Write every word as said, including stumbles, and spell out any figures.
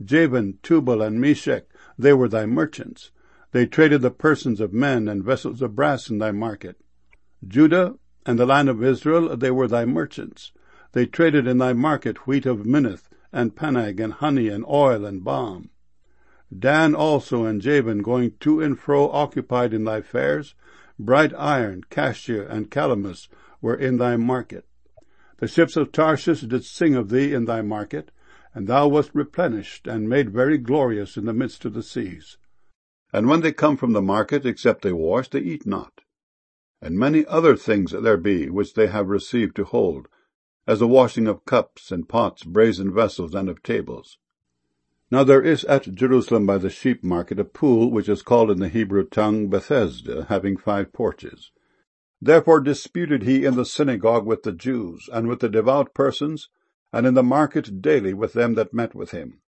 Javan, Tubal, and Meshech, they were thy merchants. They traded the persons of men and vessels of brass in thy market. Judah and the land of Israel, they were thy merchants. They traded in thy market wheat of Minnith, and Panag, and honey, and oil, and balm. Dan also and Javan, going to and fro, occupied in thy fairs. Bright iron, cassia, and calamus were in thy market. The ships of Tarshish did sing of thee in thy market, and thou wast replenished, and made very glorious in the midst of the seas. And when they come from the market, except they wash, they eat not. And many other things there be, which they have received to hold, as the washing of cups, and pots, brazen vessels, and of tables. Now there is at Jerusalem by the sheep market a pool, which is called in the Hebrew tongue Bethesda, having five porches. Therefore disputed he in the synagogue with the Jews, and with the devout persons, and in the market daily with them that met with him.